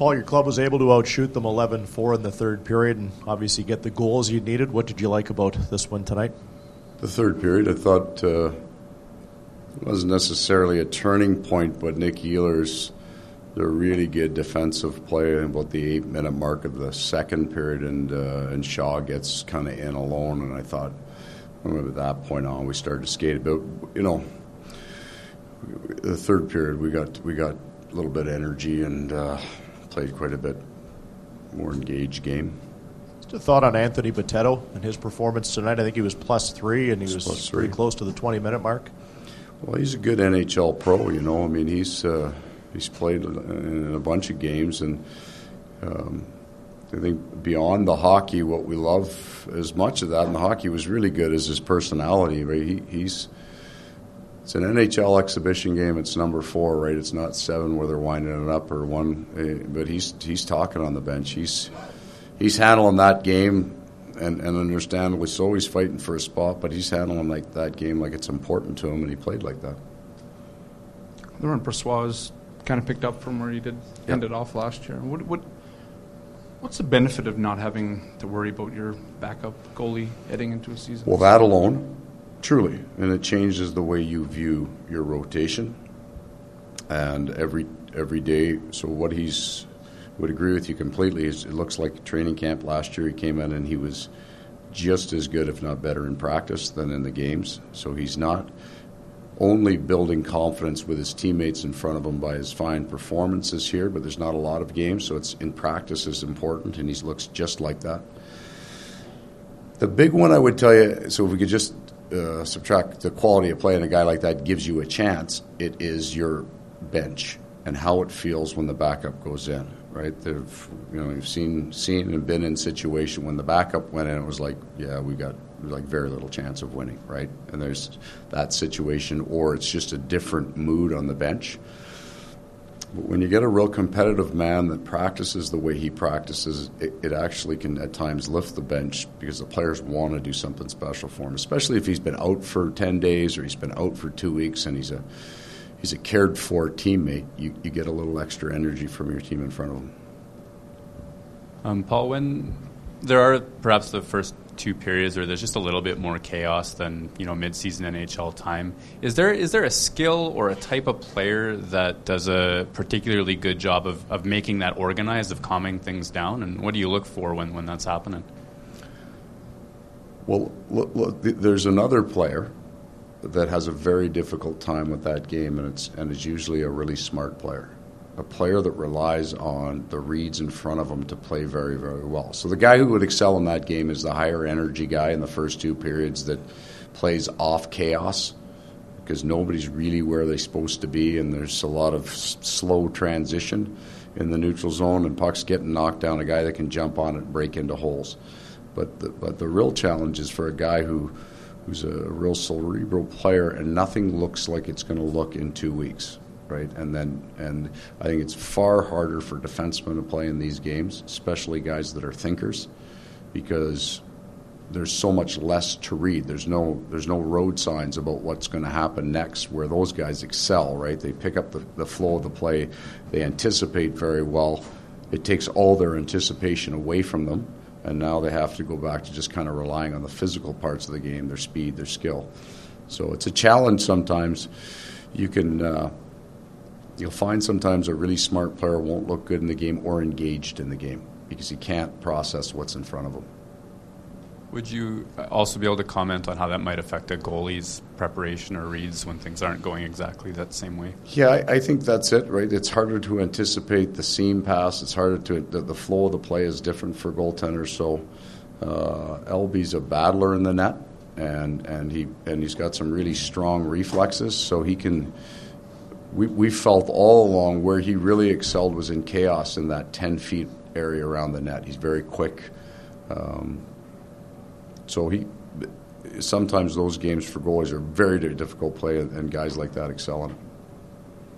Paul, your club was able to outshoot them 11-4 in the third period and obviously get the goals you needed. What did you like about this one tonight? The third period, I thought it wasn't necessarily a turning point, but Nick Ehlers, the really good defensive play about the 8-minute mark of the second period, and Shaw gets kind of in alone, and I thought, at that point on, we started to skate a bit. The third period, we got a little bit of energy and played quite a bit more engaged game. Just a thought on Anthony Boteto and his performance tonight. I think he was +3, and he was pretty close to the 20-minute mark. Well, he's a good NHL pro, I mean, he's played in a bunch of games, and I think beyond the hockey, what we love as much of that in the hockey was really good is his personality. Right? It's an NHL exhibition game. It's number 4, right? It's not 7 where they're winding it up or 1. But he's talking on the bench. He's handling that game, and understandably so. He's fighting for a spot, but he's handling that game like it's important to him, and he played like that. Laurent Brossoit kind of picked up from where he did end it off last year. What's the benefit of not having to worry about your backup goalie heading into a season? Well, that alone, truly, and it changes the way you view your rotation. And every day, so what would agree with you completely. It looks like training camp last year. He came in and he was just as good, if not better, in practice than in the games. So he's not only building confidence with his teammates in front of him by his fine performances here, but there's not a lot of games, so it's in practice is important, and he looks just like that. The big one I would tell you, so if we could just subtract the quality of play and a guy like that gives you a chance, it is your bench and how it feels when the backup goes in, right? You've seen and been in a situation when the backup went in, it was like, we got very little chance of winning, right? And there's that situation, or it's just a different mood on the bench. But when you get a real competitive man that practices the way he practices, it actually can at times lift the bench because the players want to do something special for him, especially if he's been out for 10 days or he's been out for 2 weeks and he's a cared-for teammate. You get a little extra energy from your team in front of him. Paul, when there are perhaps the first 2 periods where there's just a little bit more chaos than mid-season NHL time, is there a skill or a type of player that does a particularly good job of making that organized, of calming things down? And what do you look for when that's happening? Well, look, there's another player that has a very difficult time with that game, and it's usually a really smart player. A player that relies on the reads in front of him to play very, very well. So the guy who would excel in that game is the higher energy guy in the first 2 periods that plays off chaos because nobody's really where they're supposed to be, and there's a lot of slow transition in the neutral zone, and pucks getting knocked down, a guy that can jump on it and break into holes. But the real challenge is for a guy who's a real cerebral player, and nothing looks like it's going to look in 2 weeks. Right, and I think it's far harder for defensemen to play in these games, especially guys that are thinkers, because there's so much less to read. There's no road signs about what's going to happen next, where those guys excel. Right, they pick up the flow of the play, they anticipate very well. It takes all their anticipation away from them, and now they have to go back to just kind of relying on the physical parts of the game, their speed, their skill. So it's a challenge sometimes. You'll find sometimes a really smart player won't look good in the game or engaged in the game because he can't process what's in front of him. Would you also be able to comment on how that might affect a goalie's preparation or reads when things aren't going exactly that same way? Yeah, I think that's it, right? It's harder to anticipate the seam pass. It's harder the flow of the play is different for goaltenders. So LB's a battler in the net, and he's got some really strong reflexes, so he can. We felt all along where he really excelled was in chaos in that 10 feet area around the net. He's very quick. So sometimes those games for goalies are very, very difficult play, and guys like that excel in it.